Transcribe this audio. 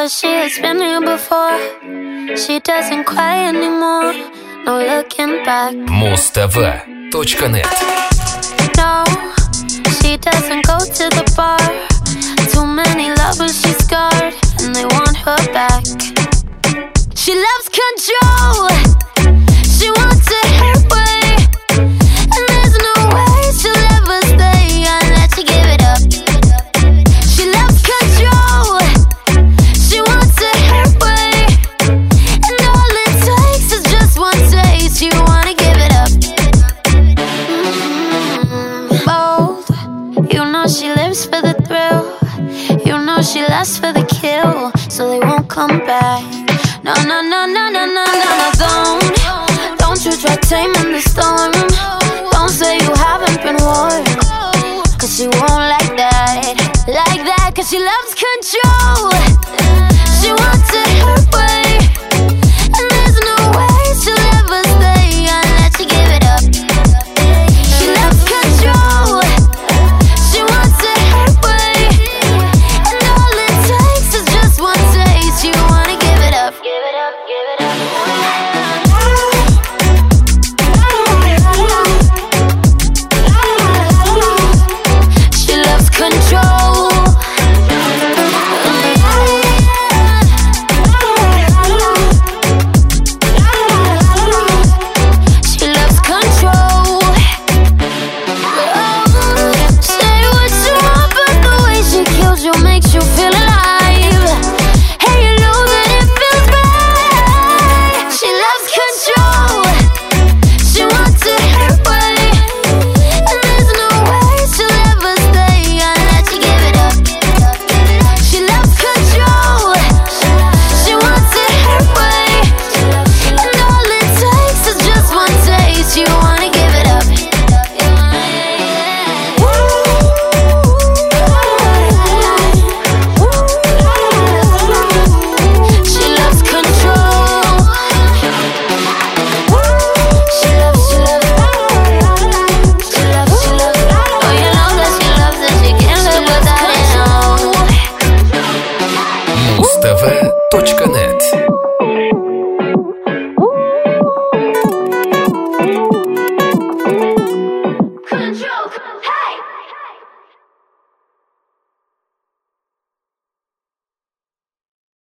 Cause she has been here before. She doesn't cry anymore. No looking back. Muztv.net. No, she doesn't go to the bar. Too many lovers she scarred, and they want her back. She loves control. She wants it her way, and there's no way she'll ever stay unless you give it up. She loves control. She wants it her way, and all it takes is just one taste. You wanna give it up. Bold. You know she lives for the thrill. You know she lasts for the kill, so they won't come back. No, no, no, no, no, no, no, no, don't you try taming the storm. Don't say you haven't been warned, cause she won't